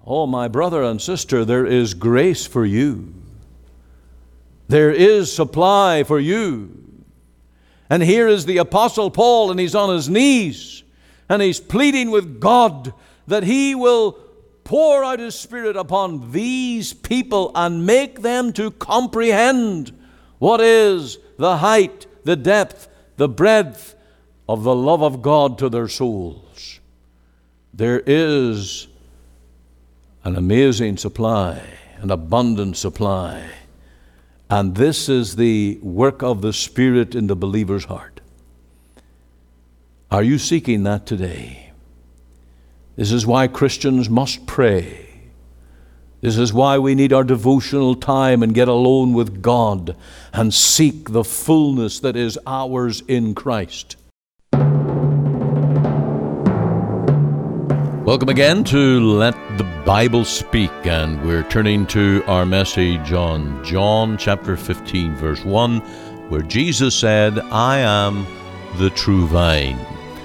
Oh, my brother and sister, there is grace for you. There is supply for you. And here is the Apostle Paul, and he's on his knees, and he's pleading with God that He will pour out His Spirit upon these people and make them to comprehend what is the height, the depth, the breadth of the love of God to their souls. There is an amazing supply, an abundant supply. And this is the work of the Spirit in the believer's heart. Are you seeking that today? This is why Christians must pray. This is why we need our devotional time and get alone with God and seek the fullness that is ours in Christ. Welcome again to Let the Bible Speak, and we're turning to our message on John chapter 15, verse 1, where Jesus said, I am the true vine,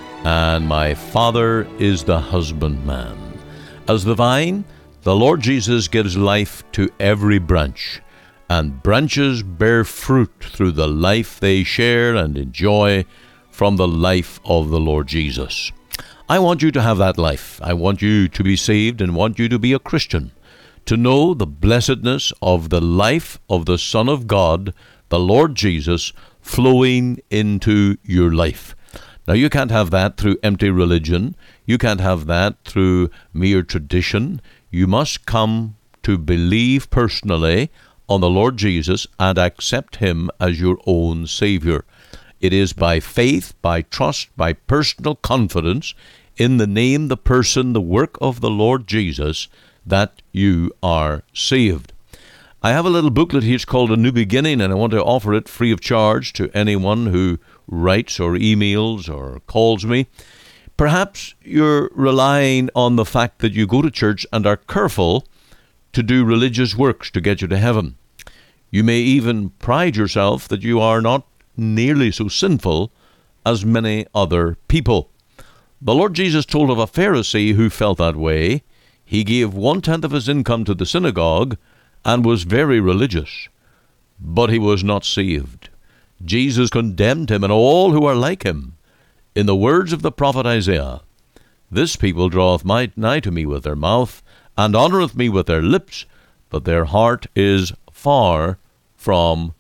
and my Father is the husbandman. As the vine, the Lord Jesus gives life to every branch, and branches bear fruit through the life they share and enjoy from the life of the Lord Jesus. I want you to have that life. I want you to be saved and want you to be a Christian, to know the blessedness of the life of the Son of God, the Lord Jesus, flowing into your life. Now, you can't have that through empty religion. You can't have that through mere tradition. You must come to believe personally on the Lord Jesus and accept Him as your own Savior. It is by faith, by trust, by personal confidence in the name, the person, the work of the Lord Jesus that you are saved. I have a little booklet here. It's called A New Beginning, and I want to offer it free of charge to anyone who writes or emails or calls me. Perhaps you're relying on the fact that you go to church and are careful to do religious works to get you to heaven. You may even pride yourself that you are not nearly so sinful as many other people. The Lord Jesus told of a Pharisee who felt that way. He gave 1/10 of his income to the synagogue and was very religious, but he was not saved. Jesus condemned him and all who are like him. In the words of the prophet Isaiah, this people draweth nigh to me with their mouth, and honoureth me with their lips, but their heart is far from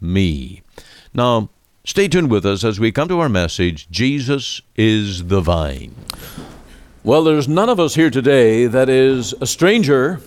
me. Now, stay tuned with us as we come to our message, Jesus is the vine. Well, there's none of us here today that is a stranger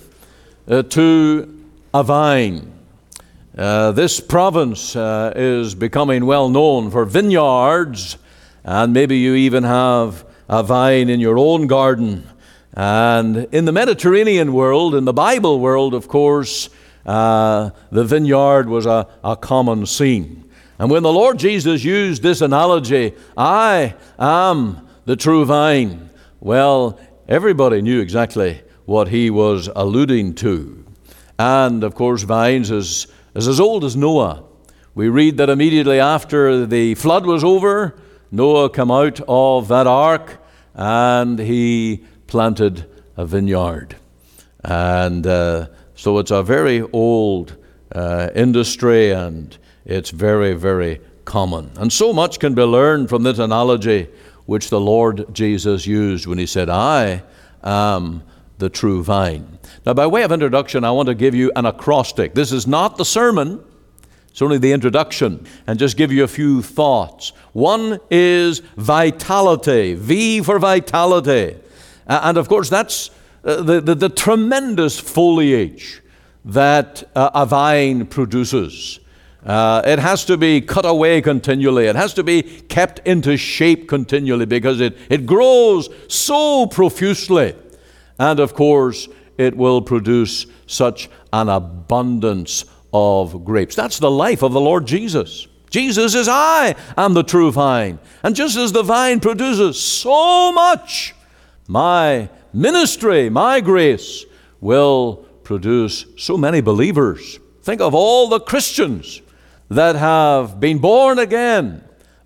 to a vine. This province is becoming well known for vineyards, and maybe you even have a vine in your own garden. And in the Mediterranean world, in the Bible world, of course, the vineyard was a common scene. And when the Lord Jesus used this analogy, I am the true vine, well, everybody knew exactly what He was alluding to. And, of course, vines is as old as Noah. We read that immediately after the flood was over, Noah came out of that ark and he planted a vineyard. And so it's a very old industry, and it's very, very common. And so much can be learned from this analogy which the Lord Jesus used when He said, I am the true vine. Now, by way of introduction, I want to give you an acrostic. This is not the sermon. It's only the introduction, and just give you a few thoughts. One is vitality, V for vitality. And of course, that's the tremendous foliage that a vine produces. It has to be cut away continually. It has to be kept into shape continually because it grows so profusely. And of course, it will produce such an abundance of grapes. That's the life of the Lord Jesus. Jesus is I am the true vine. And just as the vine produces so much, my ministry, my grace will produce so many believers. Think of all the Christians that have been born again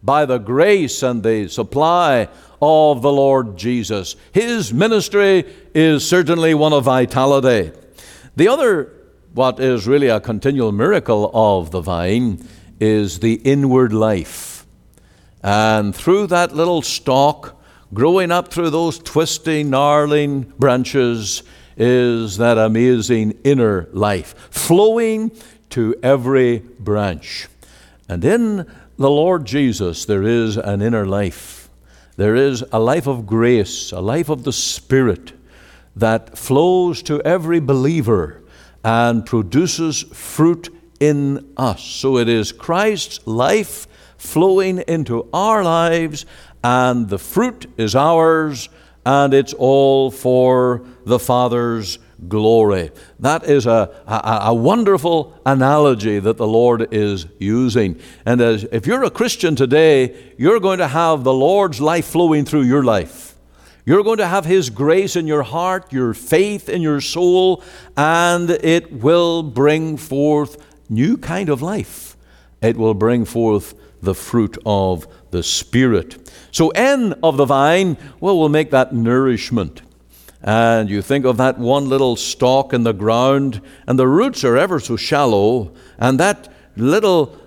by the grace and the supply of the Lord Jesus. His ministry is certainly one of vitality. The other, what is really a continual miracle of the vine, is the inward life. And through that little stalk, growing up through those twisting, gnarling branches, is that amazing inner life, flowing to every branch. And in the Lord Jesus, there is an inner life. There is a life of grace, a life of the Spirit that flows to every believer and produces fruit in us. So it is Christ's life flowing into our lives, and the fruit is ours, and it's all for the Father's glory. That is a wonderful analogy that the Lord is using. And if you're a Christian today, you're going to have the Lord's life flowing through your life. You're going to have His grace in your heart, your faith in your soul, and it will bring forth new kind of life. It will bring forth the fruit of the Spirit. So N of the vine, well, we'll make that nourishment. And you think of that one little stalk in the ground, and the roots are ever so shallow, and that little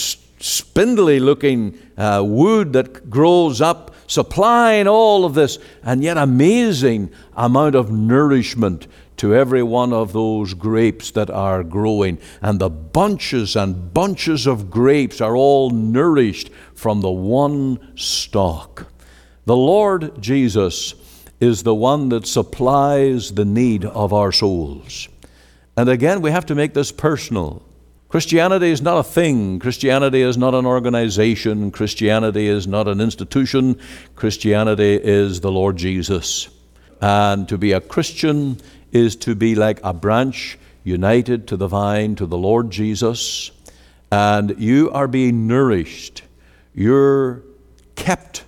spindly looking wood that grows up, supplying all of this, and yet amazing amount of nourishment to every one of those grapes that are growing. And the bunches and bunches of grapes are all nourished from the one stalk. The Lord Jesus is the one that supplies the need of our souls. And again, we have to make this personal. Christianity is not a thing. Christianity is not an organization. Christianity is not an institution. Christianity is the Lord Jesus. And to be a Christian is to be like a branch united to the vine, to the Lord Jesus. And you are being nourished. You're kept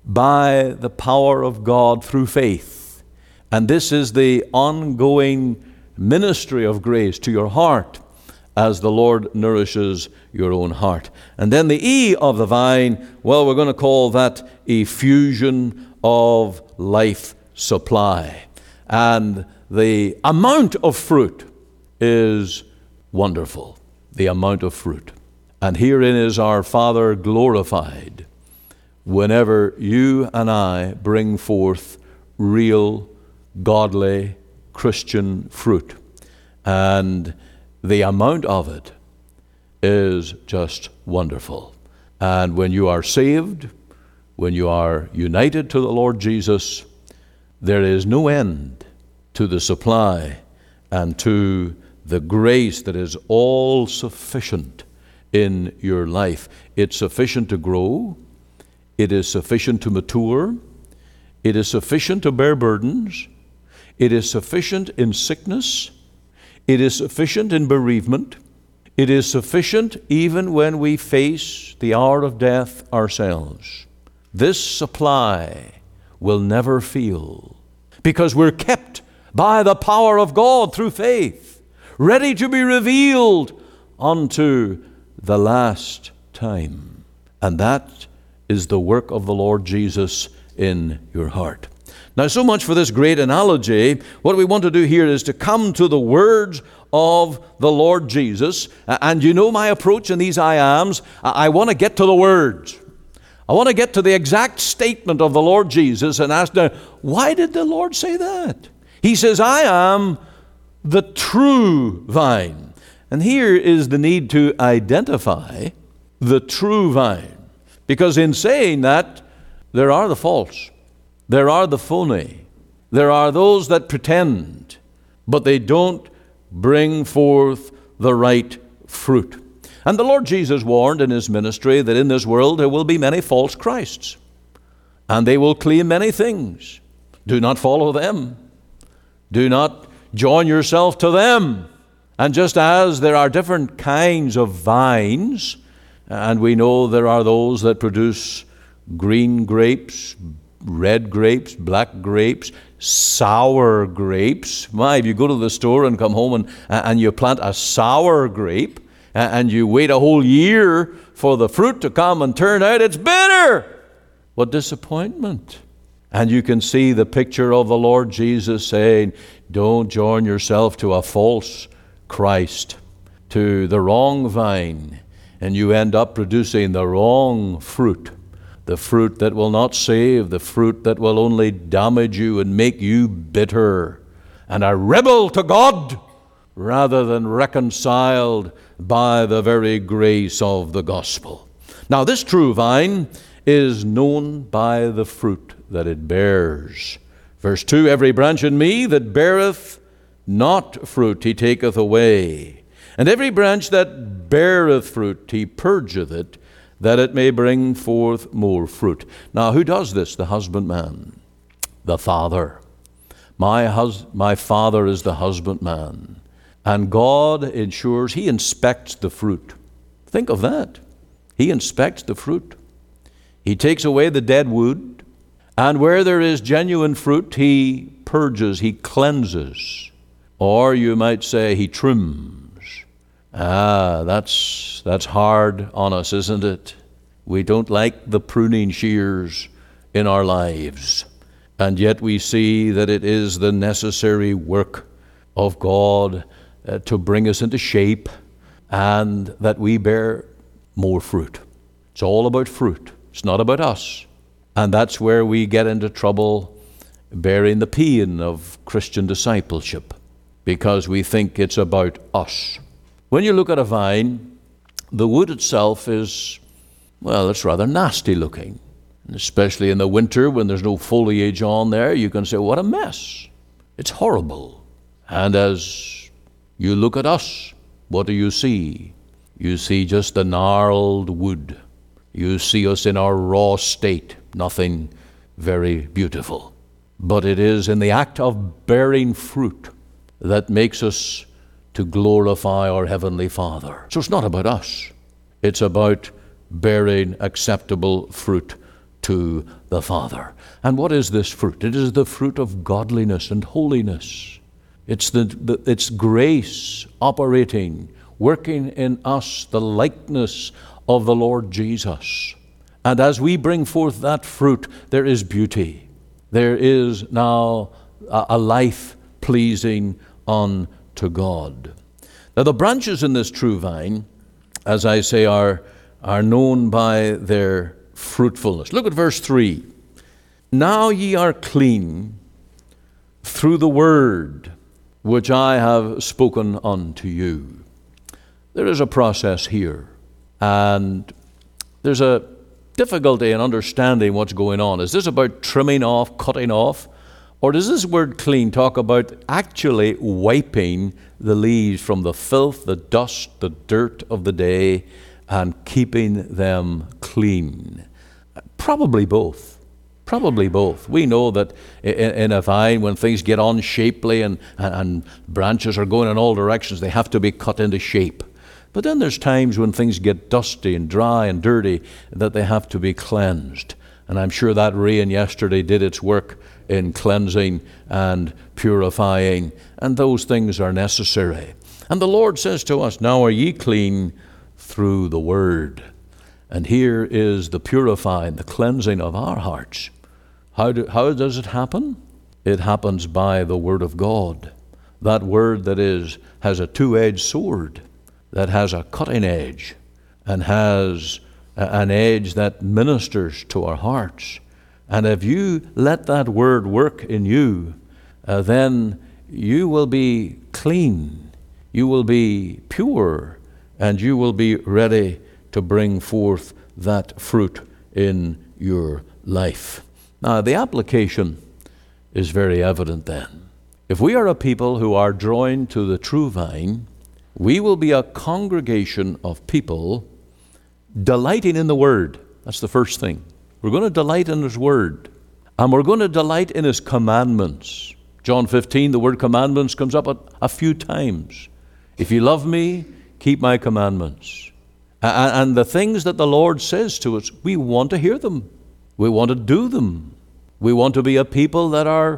by the power of God through faith. And this is the ongoing ministry of grace to your heart as the Lord nourishes your own heart. And then the E of the vine, well, we're going to call that effusion of life supply. And the amount of fruit is wonderful. The amount of fruit. And herein is our Father glorified, whenever you and I bring forth real, godly, Christian fruit. And the amount of it is just wonderful. And when you are saved, when you are united to the Lord Jesus, there is no end to the supply and to the grace that is all sufficient in your life. It's sufficient to grow. It is sufficient to mature. It is sufficient to bear burdens. It is sufficient in sickness. It is sufficient in bereavement. It is sufficient even when we face the hour of death ourselves. This supply will never fail, because we're kept by the power of God through faith, ready to be revealed unto the last time. And that is the work of the Lord Jesus in your heart. Now, so much for this great analogy. What we want to do here is to come to the words of the Lord Jesus. And you know my approach in these I ams. I want to get to the words. I want to get to the exact statement of the Lord Jesus and ask, now, why did the Lord say that? He says, I am the true vine. And here is the need to identify the true vine. Because in saying that, there are the false. There are the phony. There are those that pretend, but they don't bring forth the right fruit. And the Lord Jesus warned in His ministry that in this world there will be many false Christs, and they will claim many things. Do not follow them. Do not join yourself to them. And just as there are different kinds of vines, and we know there are those that produce green grapes, red grapes, black grapes, sour grapes. If you go to the store and come home and you plant a sour grape, and you wait a whole year for the fruit to come and turn out, it's bitter. What disappointment. And you can see the picture of the Lord Jesus saying, don't join yourself to a false Christ, to the wrong vine, and you end up producing the wrong fruit, the fruit that will not save, the fruit that will only damage you and make you bitter and a rebel to God rather than reconciled by the very grace of the gospel. Now, this true vine is known by the fruit that it bears. Verse 2, every branch in me that beareth not fruit he taketh away, and every branch that beareth fruit he purgeth it, that it may bring forth more fruit. Now, who does this? The husbandman, the Father. My Father is the husbandman, and God ensures, he inspects the fruit. Think of that. He inspects the fruit. He takes away the dead wood, and where there is genuine fruit, he purges, he cleanses, or you might say he trims. That's hard on us, isn't it? We don't like the pruning shears in our lives, and yet we see that it is the necessary work of God to bring us into shape and that we bear more fruit. It's all about fruit. It's not about us. And that's where we get into trouble bearing the pain of Christian discipleship, because we think it's about us. When you look at a vine, the wood itself is, well, it's rather nasty looking. And especially in the winter when there's no foliage on there, you can say, what a mess. It's horrible. And as you look at us, what do you see? You see just the gnarled wood. You see us in our raw state, nothing very beautiful. But it is in the act of bearing fruit that makes us to glorify our Heavenly Father. So it's not about us. It's about bearing acceptable fruit to the Father. And what is this fruit? It is the fruit of godliness and holiness. It's grace operating, working in us the likeness of the Lord Jesus. And as we bring forth that fruit, there is beauty. There is now a life pleasing unto God. Now, the branches in this true vine, as I say, are known by their fruitfulness. Look at verse 3. Now ye are clean through the word which I have spoken unto you. There is a process here, and there's a difficulty in understanding what's going on. Is this about trimming off, cutting off? Or does this word clean talk about actually wiping the leaves from the filth, the dust, the dirt of the day, and keeping them clean? Probably both. Probably both. We know that in a vine, when things get unshapely and branches are going in all directions, they have to be cut into shape. But then there's times when things get dusty and dry and dirty that they have to be cleansed. And I'm sure that rain yesterday did its work in cleansing and purifying, and those things are necessary. And the Lord says to us, now are ye clean through the word. And here is the purifying, the cleansing of our hearts. How does it happen? It happens by the word of God. That word that has a two-edged sword, that has a cutting edge, and has an edge that ministers to our hearts. And if you let that word work in you, then you will be clean, you will be pure, and you will be ready to bring forth that fruit in your life. Now, the application is very evident then. If we are a people who are joined to the true vine, we will be a congregation of people delighting in the Word. That's the first thing. We're going to delight in His Word. And we're going to delight in His commandments. John 15, the word commandments comes up a few times. If you love me, keep my commandments. And the things that the Lord says to us, we want to hear them. We want to do them. We want to be a people that are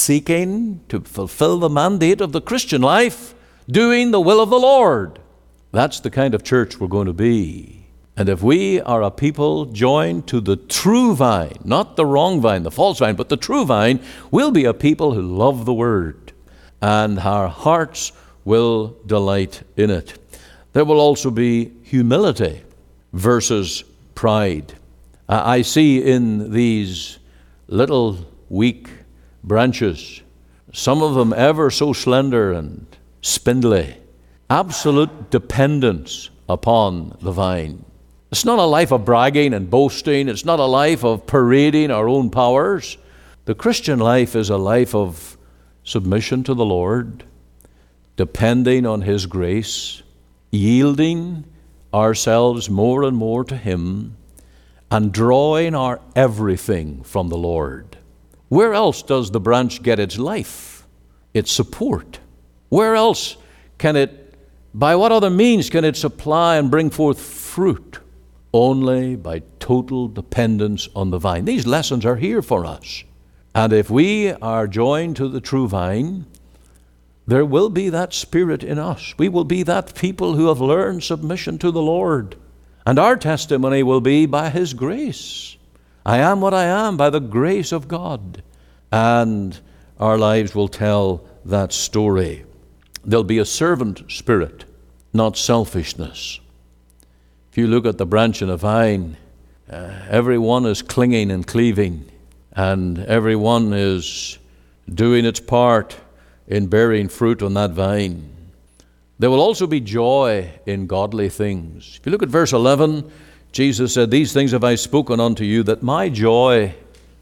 seeking to fulfill the mandate of the Christian life, doing the will of the Lord. That's the kind of church we're going to be. And if we are a people joined to the true vine, not the wrong vine, the false vine, but the true vine, we'll be a people who love the Word, and our hearts will delight in it. There will also be humility versus pride. I see in these little weak branches, some of them ever so slender and spindly, absolute dependence upon the vine. It's not a life of bragging and boasting. It's not a life of parading our own powers. The Christian life is a life of submission to the Lord, depending on His grace, yielding ourselves more and more to Him, and drawing our everything from the Lord. Where else does the branch get its life, its support? Where else can it, by what other means can it supply and bring forth fruit? Only by total dependence on the vine. These lessons are here for us. And if we are joined to the true vine, there will be that Spirit in us. We will be that people who have learned submission to the Lord. And our testimony will be by His grace. I am what I am by the grace of God. And our lives will tell that story. There'll be a servant spirit, not selfishness. If you look at the branch in a vine, everyone is clinging and cleaving, and everyone is doing its part in bearing fruit on that vine. There will also be joy in godly things. If you look at verse 11, Jesus said, "These things have I spoken unto you, that my joy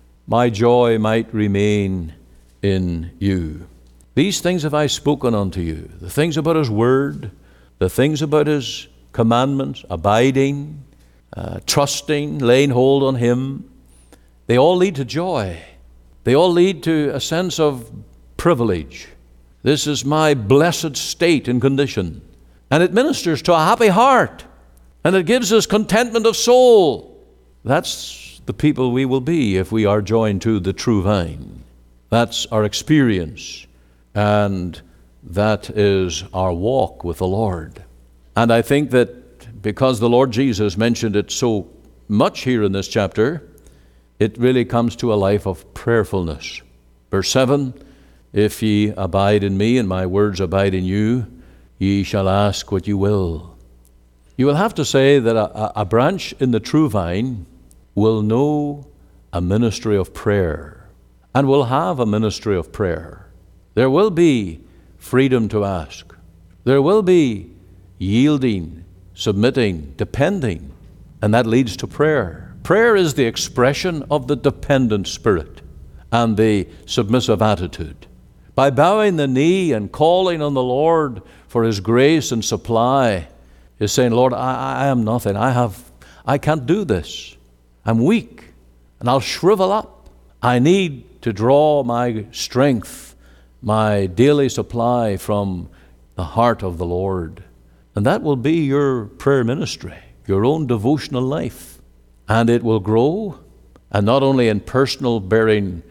might remain in you." These things have I spoken unto you. The things about His Word, the things about His commandments, abiding, trusting, laying hold on Him, they all lead to joy. They all lead to a sense of privilege. This is my blessed state and condition. And it ministers to a happy heart. And it gives us contentment of soul. That's the people we will be if we are joined to the true vine. That's our experience. And that is our walk with the Lord. And I think that because the Lord Jesus mentioned it so much here in this chapter, it really comes to a life of prayerfulness. Verse 7, "If ye abide in me and my words abide in you, ye shall ask what you will." You will have to say that a branch in the true vine will know a ministry of prayer and will have a ministry of prayer. There will be freedom to ask. There will be yielding, submitting, depending, and that leads to prayer. Prayer is the expression of the dependent spirit and the submissive attitude. By bowing the knee and calling on the Lord for His grace and supply, is saying, "Lord, I am nothing. I can't do this. I'm weak, and I'll shrivel up. I need to draw my strength, my daily supply from the heart of the Lord." And that will be your prayer ministry, your own devotional life. And it will grow, and not only in personal bearing,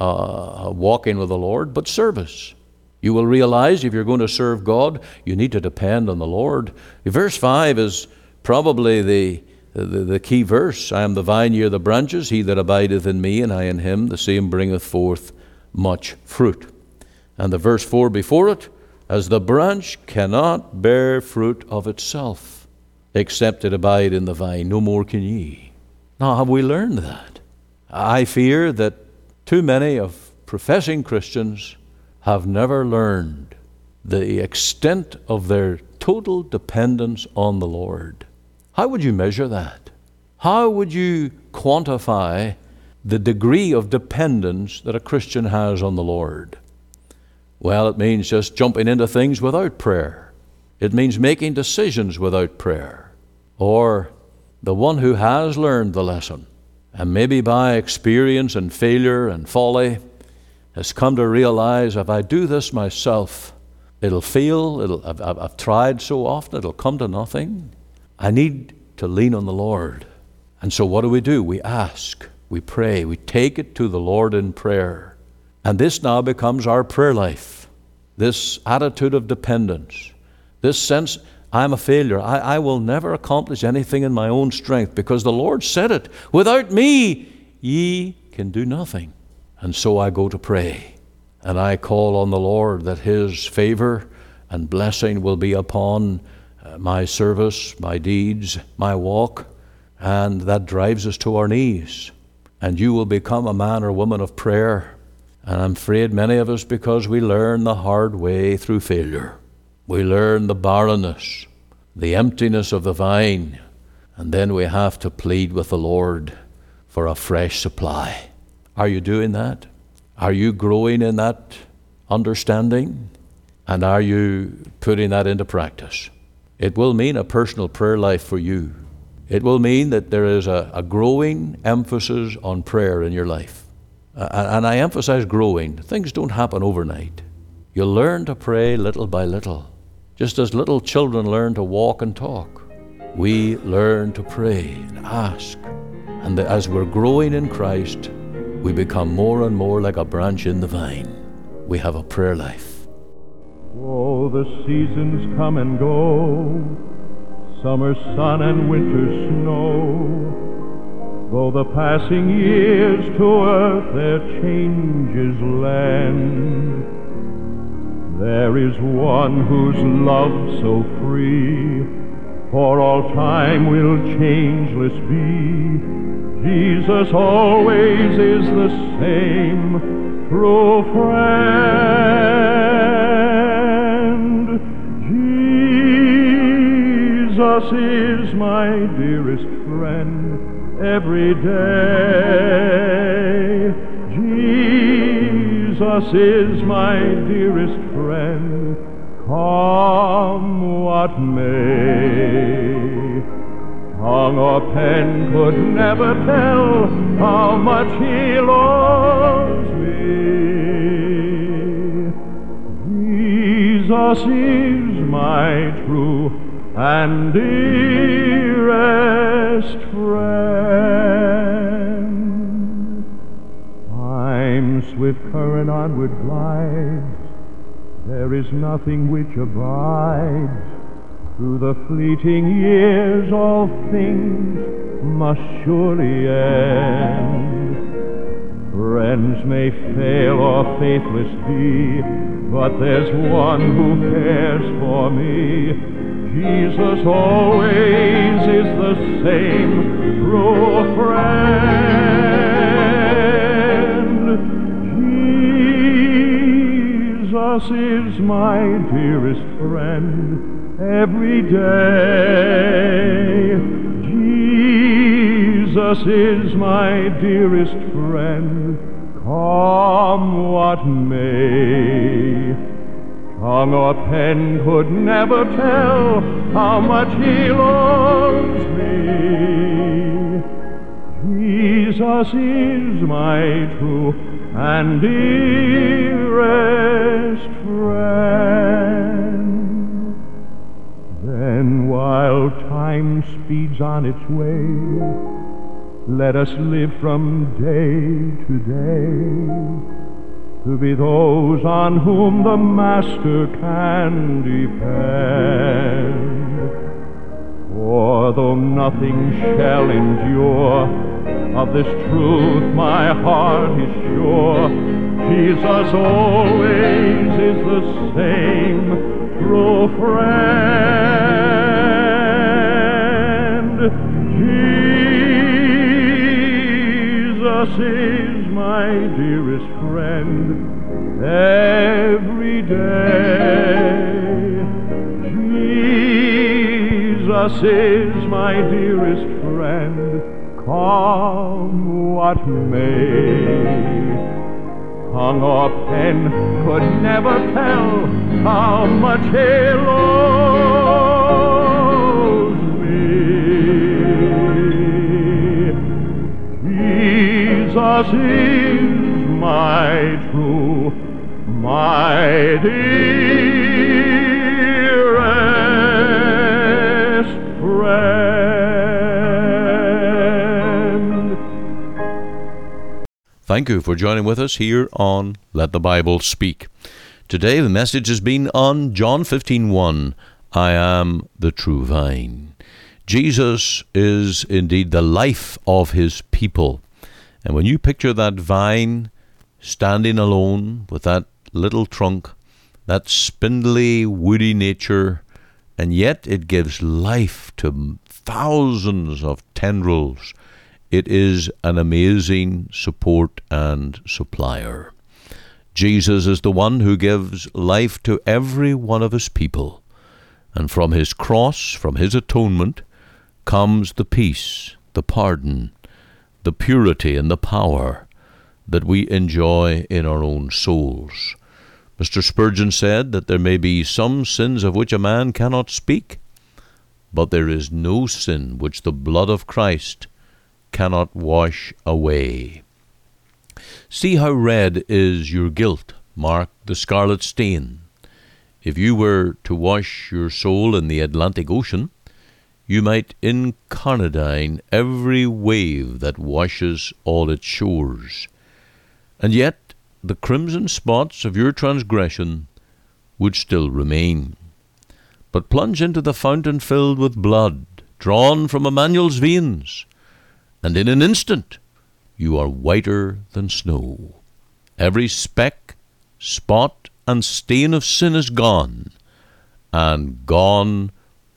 walking with the Lord, but service. You will realize if you're going to serve God, you need to depend on the Lord. Verse 5 is probably the key verse. "I am the vine, ye are the branches. He that abideth in me, and I in him, the same bringeth forth much fruit." And the verse 4 before it, "As the branch cannot bear fruit of itself, except it abide in the vine, no more can ye." Now, have we learned that? I fear that too many of professing Christians have never learned the extent of their total dependence on the Lord. How would you measure that? How would you quantify the degree of dependence that a Christian has on the Lord? Well, it means just jumping into things without prayer. It means making decisions without prayer. Or the one who has learned the lesson, and maybe by experience and failure and folly, has come to realize, if I do this myself, it'll fail. I've tried so often, it'll come to nothing. I need to lean on the Lord. And so what do? We ask, we pray, we take it to the Lord in prayer. And this now becomes our prayer life. This attitude of dependence, this sense, I'm a failure. I will never accomplish anything in my own strength, because the Lord said it. Without me, ye can do nothing. And so I go to pray, and I call on the Lord that His favor and blessing will be upon my service, my deeds, my walk, and that drives us to our knees. And you will become a man or woman of prayer. And I'm afraid many of us, because we learn the hard way through failure. We learn the barrenness, the emptiness of the vine, and then we have to plead with the Lord for a fresh supply. Are you doing that? Are you growing in that understanding? And are you putting that into practice? It will mean a personal prayer life for you. It will mean that there is a growing emphasis on prayer in your life. And I emphasize growing. Things don't happen overnight. You'll learn to pray little by little. Just as little children learn to walk and talk, we learn to pray and ask. And as we're growing in Christ, we become more and more like a branch in the vine. We have a prayer life. Oh, the seasons come and go, summer sun and winter snow. Though the passing years to earth their changes lend, there is one whose love so free for all time will changeless be. Jesus always is the same true friend. Jesus is my dearest friend every day. Jesus is my dearest friend, come what may. Tongue or pen could never tell how much He loves me. Jesus is my true and dearest friend. Time's swift current onward glides, there is nothing which abides. Through the fleeting years all things must surely end. Friends may fail or faithless be, but there's one who cares for me. Jesus always is the same true friend. Jesus is my dearest friend every day. Jesus is my dearest friend, come what may. Tongue or pen could never tell how much He loves me. Jesus is my true and dearest friend. Then while time speeds on its way, let us live from day to day, to be those on whom the Master can depend. For though nothing shall endure, of this truth my heart is sure, Jesus always is the same true friend. Jesus is my dearest friend every day. Jesus is my dearest friend, come what may. Tongue or pen could never tell how much He loves me. Jesus is my true, my dearest friend. Thank you for joining with us here on Let the Bible Speak. Today the message has been on John 15:1. I am the true vine. Jesus is indeed the life of his people. And when you picture that vine standing alone with that little trunk, that spindly, woody nature, and yet it gives life to thousands of tendrils, it is an amazing support and supplier. Jesus is the one who gives life to every one of his people. And from his cross, from his atonement, comes the peace, the pardon, the purity, and the power that we enjoy in our own souls. Mr. Spurgeon said that there may be some sins of which a man cannot speak, but there is no sin which the blood of Christ cannot wash away. See how red is your guilt, mark the scarlet stain. If you were to wash your soul in the Atlantic Ocean, you might incarnadine every wave that washes all its shores. And yet the crimson spots of your transgression would still remain. But plunge into the fountain filled with blood, drawn from Emmanuel's veins, and in an instant you are whiter than snow. Every speck, spot, and stain of sin is gone, and gone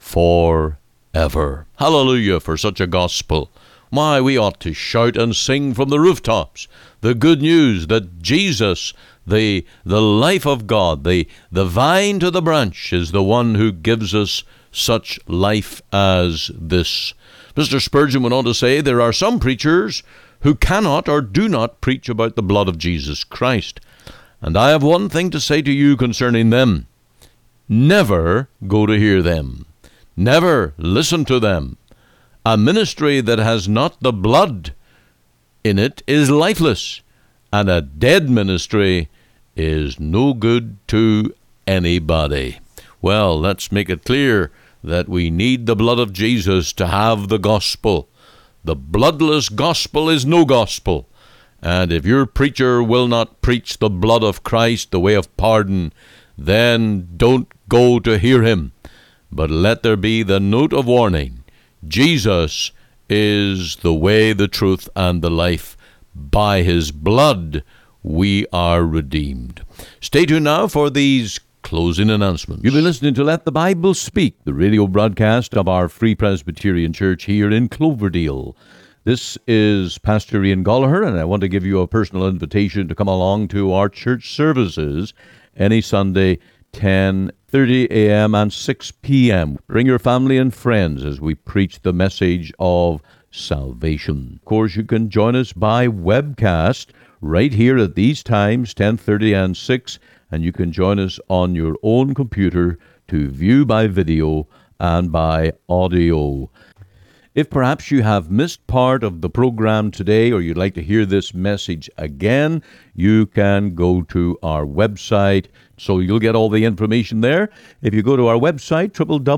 forever. Hallelujah for such a gospel. My, we ought to shout and sing from the rooftops the good news that Jesus, the life of God, the vine to the branch, is the one who gives us such life as this. Mr. Spurgeon went on to say, there are some preachers who cannot or do not preach about the blood of Jesus Christ. And I have one thing to say to you concerning them. Never go to hear them. Never listen to them. A ministry that has not the blood in it is lifeless, and a dead ministry is no good to anybody. Well, let's make it clear that we need the blood of Jesus to have the gospel. The bloodless gospel is no gospel. And if your preacher will not preach the blood of Christ, the way of pardon, then don't go to hear him. But let there be the note of warning. Jesus is the way, the truth, and the life. By his blood we are redeemed. Stay tuned now for these closing announcements. You've been listening to Let the Bible Speak, the radio broadcast of our Free Presbyterian Church here in Cloverdale. This is Pastor Ian Gallagher, and I want to give you a personal invitation to come along to our church services any Sunday, 10:30 a.m. and 6 p.m. Bring your family and friends as we preach the message of salvation. Of course, you can join us by webcast right here at these times, 10:30 and 6, and you can join us on your own computer to view by video and by audio. If perhaps you have missed part of the program today, or you'd like to hear this message again, you can go to our website, so you'll get all the information there. If you go to our website,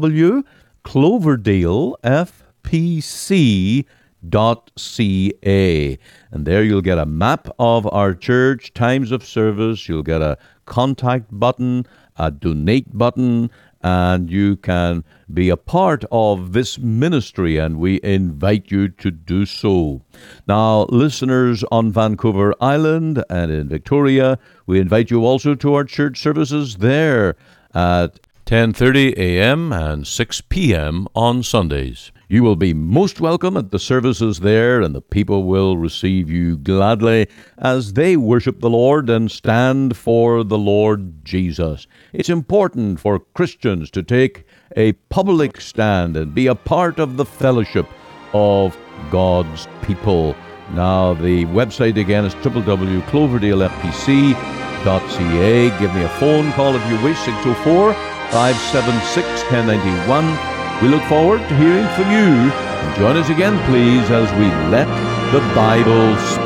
www.cloverdalepc.ca, and there you'll get a map of our church, times of service, you'll get a contact button, a donate button, and you can be a part of this ministry, and we invite you to do so. Now, listeners on Vancouver Island and in Victoria, we invite you also to our church services there at 10:30 a.m. and 6 p.m. on Sundays. You will be most welcome at the services there, and the people will receive you gladly as they worship the Lord and stand for the Lord Jesus. It's important for Christians to take a public stand and be a part of the fellowship of God's people. Now, the website again is www.cloverdalepc.ca. Give me a phone call if you wish, 604-576-1091. We look forward to hearing from you. And join us again, please, as we let the Bible speak.